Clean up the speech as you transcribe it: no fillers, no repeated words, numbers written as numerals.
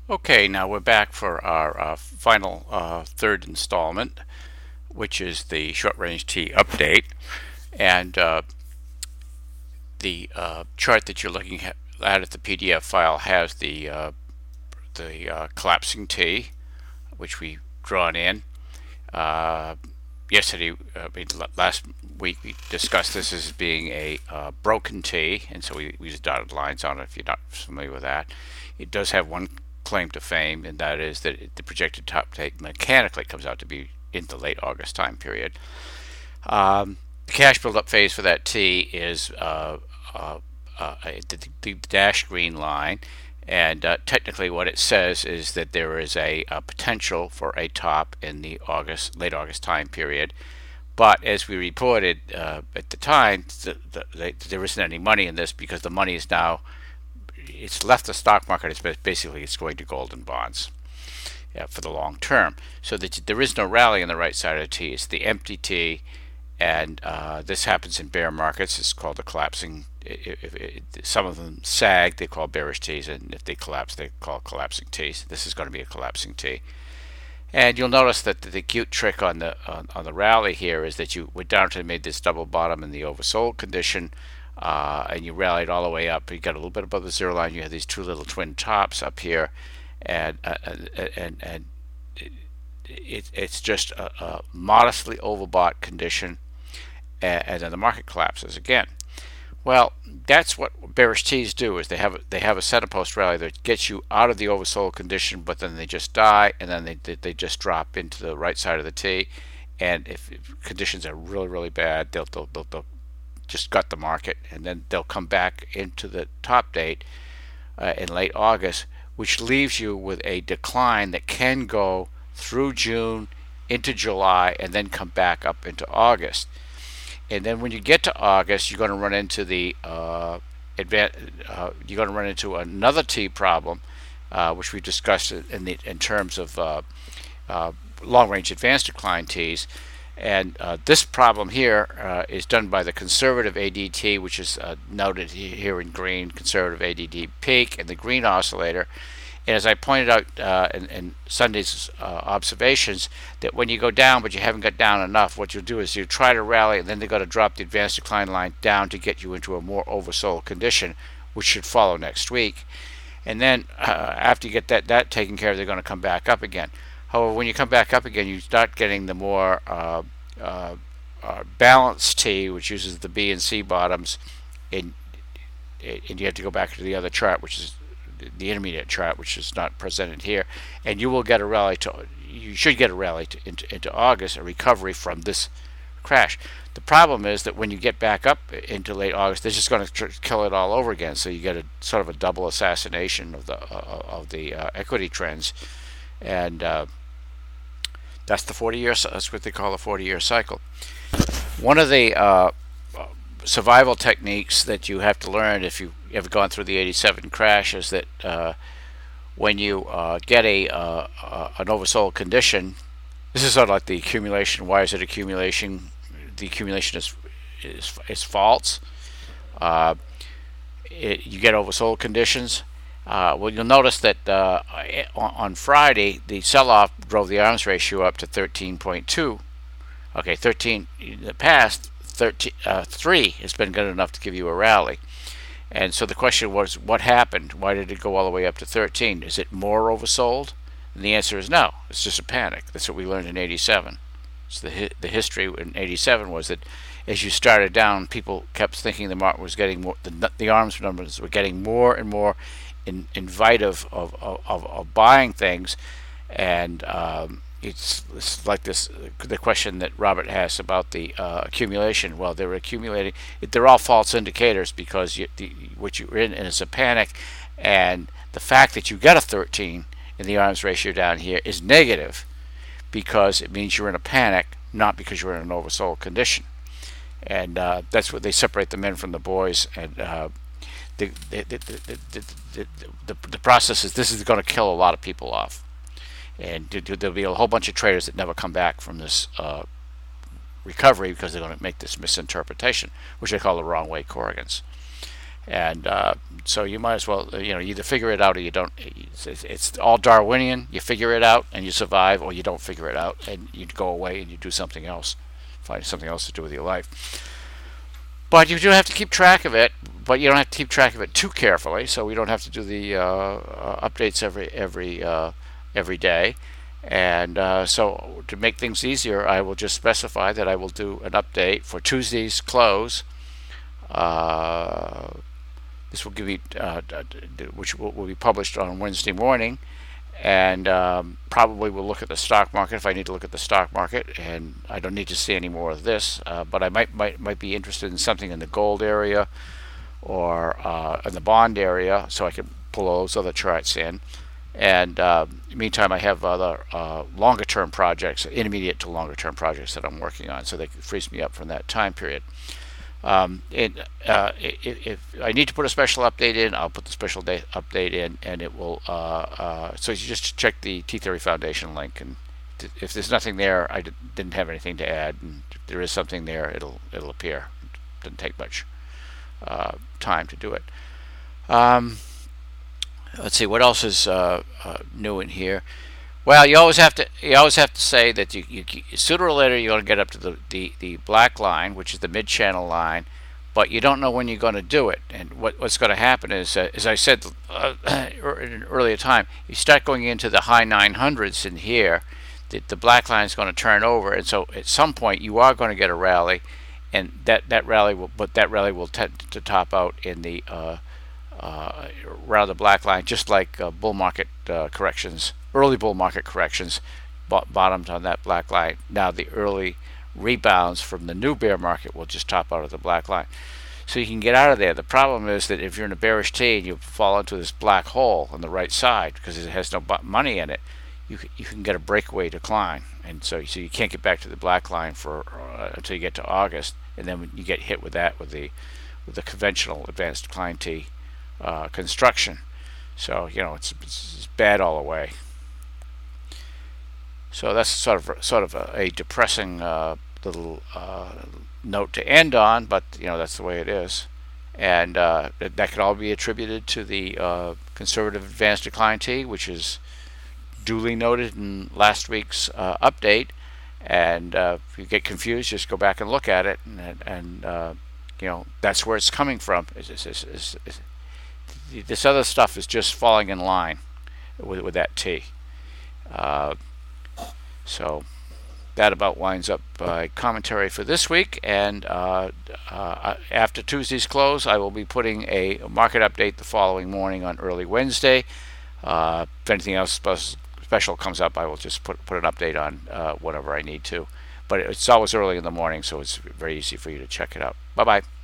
Okay, now we're back for our final third installment, which is the short range T update. And the chart that you're looking at the PDF file has the collapsing T, which we drawn in. Uh, Yesterday, last week, we discussed this as being a broken T, and so we used dotted lines on it if you're not familiar with that. It does have one claim to fame, and that is that the projected top take mechanically comes out to be in the late August time period. The cash buildup phase for that T is the dashed green line, and technically what it says is that there is a potential for a top in the late August time period. But as we reported at the time, there isn't any money in this because the money is now, it's left the stock market. It's going to gold and bonds for the long term. So that there is no rally on the right side of the T. It's the empty T, and this happens in bear markets. It's called a collapsing. Some of them sag, they call bearish T's, and if they collapse, they call collapsing T's. This is going to be a collapsing T. And you'll notice that the cute trick on the rally here is that you went down to made this double bottom in the oversold condition, and you rallied all the way up. You got a little bit above the zero line. You have these two little twin tops up here, and it's just a modestly overbought condition, and then the market collapses again. Well, that's what bearish T's do. Is they have a set post rally that gets you out of the oversold condition, but then they just die, and then they just drop into the right side of the T. And if conditions are really bad, they'll just gut the market, and then they'll come back into the top date in late August, which leaves you with a decline that can go through June into July and then come back up into August. And then when you get to August, you're going to run into you're going to run into another T problem, which we discussed in terms of long-range advanced decline Ts. And this problem here is done by the conservative ADT, which is noted here in green, conservative ADT peak, and the green oscillator. And as I pointed out in Sunday's observations, that when you go down but you haven't got down enough, what you'll do is you try to rally, and then they're going to drop the advanced decline line down to get you into a more oversold condition, which should follow next week. And then after you get that taken care of, they're going to come back up again. However, when you come back up again, you start getting the more balanced T, which uses the B and C bottoms, and you have to go back to the other chart, which is the intermediate chart, which is not presented here, and you will get a rally you should get a rally into August, a recovery from this crash. The problem is that when you get back up into late August, they're just going to kill it all over again. So you get a sort of a double assassination of the equity trends, and that's the 40-year. That's what they call a 40-year cycle. One of the survival techniques that you have to learn if you ever gone through the '87 crash is that when you get an oversold condition, this is sort of like the accumulation. Why is it accumulation? The accumulation is false. You get oversold conditions. Well, you'll notice that on Friday the sell-off drove the arms ratio up to 13.2. Okay, 13 in the past. 3 has been good enough to give you a rally. And so the question was, what happened? Why did it go all the way up to 13? Is it more oversold? And the answer is no. It's just a panic. That's what we learned in '87. So the history in '87 was that as you started down, people kept thinking the market was getting more. The arms numbers were getting more and more invitive of buying things, and it's like this the question that Robert has about the accumulation. Well, they're accumulating. They're all false indicators because what you're in is a panic, and the fact that you get a 13 in the arms ratio down here is negative because it means you're in a panic, not because you're in an oversold condition. And that's what they separate the men from the boys. And the process is this is going to kill a lot of people off. And there'll be a whole bunch of traders that never come back from this recovery because they're going to make this misinterpretation, which they call the wrong way corrigans. And so you might as well, either figure it out or you don't. It's all Darwinian. You figure it out and you survive, or you don't figure it out and you go away and you do something else, find something else to do with your life. But you do have to keep track of it, but you don't have to keep track of it too carefully. So we don't have to do the updates every day. And so to make things easier, I will just specify that I will do an update for Tuesday's close. This will give me, which will be published on Wednesday morning, and probably will look at the stock market if I need to look at the stock market. And I don't need to see any more of this, but I might be interested in something in the gold area or in the bond area, so I can pull those other charts in. And meantime, I have other longer-term projects, intermediate to longer-term projects that I'm working on, so that frees me up from that time period. If I need to put a special update in, I'll put the special update in, and it will. So you just check the T-Theory Foundation link, and if there's nothing there, I didn't have anything to add. And if there is something there, it'll appear. It doesn't take much time to do it. Let's see what else is new in here. Well, you always have to say that you sooner or later you're going to get up to the black line, which is the mid-channel line, but you don't know when you're going to do it. And what's going to happen is, as I said in an earlier time, you start going into the high 900s in here, the black line is going to turn over, and so at some point you are going to get a rally, and that rally will tend to top out in the around the black line, just like bull market corrections. Early bull market corrections bottomed on that black line. Now the early rebounds from the new bear market will just top out of the black line. So you can get out of there. The problem is that if you're in a bearish T and you fall into this black hole on the right side because it has no money in it, you can get a breakaway decline, and so you can't get back to the black line for until you get to August, and then you get hit with the conventional advanced decline T construction. So it's bad all the way. So that's sort of a depressing little note to end on, but that's the way it is, and that can all be attributed to the conservative advanced decline T, which is duly noted in last week's update. And if you get confused, just go back and look at it, and that's where it's coming from. This other stuff is just falling in line with that T. So that about winds up commentary for this week. And after Tuesday's close, I will be putting a market update the following morning on early Wednesday. If anything else special comes up, I will just put an update on whatever I need to. But it's always early in the morning, so it's very easy for you to check it out. Bye-bye.